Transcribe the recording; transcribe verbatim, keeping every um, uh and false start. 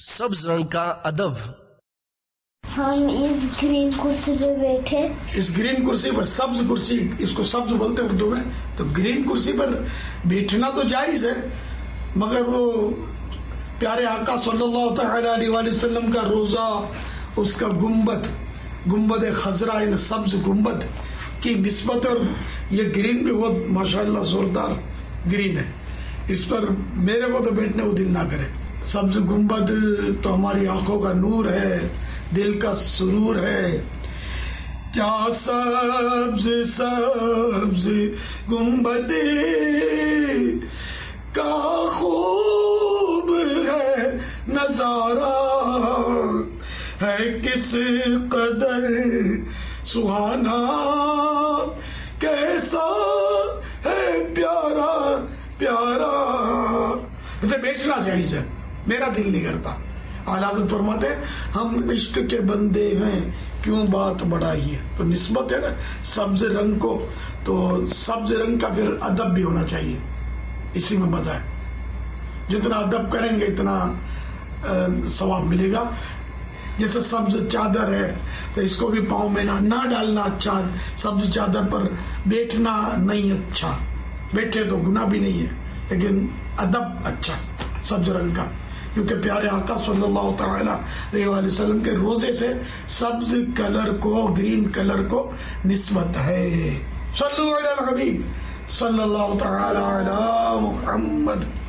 سبز رنگ کا ادب. ہم اس گرین کرسی پہ بیٹھے. اس گرین کرسی پر، سبز کرسی، اس کو سبز بولتے ہیں اردو میں. تو گرین کرسی پر بیٹھنا تو جائز ہے، مگر وہ پیارے آقا صلی اللہ تعالی علیہ وآلہ وسلم کا روزہ، اس کا گنبد، گنبد خضرا، ان سبز گنبد کی نسبت، اور یہ گرین بھی بہت ماشاءاللہ زوردار گرین ہے، اس پر میرے کو تو بیٹھنے کو دل نہ کرے. سبز گنبد تو ہماری آنکھوں کا نور ہے، دل کا سرور ہے. کیا سبز سبز گنبد کا خوب ہے نظارہ، ہے کس قدر سہانا، کیسا ہے پیارا پیارا. اسے بیچنا جائز ہے، میرا دل نہیں کرتا. اعلیٰ حضرت فرماتے ہیں ہم عشق کے بندے ہیں کیوں بات بڑھائی ہے. تو نسبت ہے نا سبز رنگ کو، تو سبز رنگ کا پھر ادب بھی ہونا چاہیے، اسی میں مزہ ہے. جتنا ادب کریں گے اتنا ثواب ملے گا. جیسے سبز چادر ہے تو اس کو بھی پاؤں میں نہ نہ ڈالنا اچھا، سبز چادر پر بیٹھنا نہیں اچھا. بیٹھے تو گناہ بھی نہیں ہے، لیکن ادب اچھا سبز رنگ کا، کیونکہ پیارے آقا صلی اللہ تعالی علیہ وآلہ وسلم کے روزے سے سبز کلر کو، گرین کلر کو نسبت ہے. صلو علی الحبیب صلی اللہ تعالی علی محمد.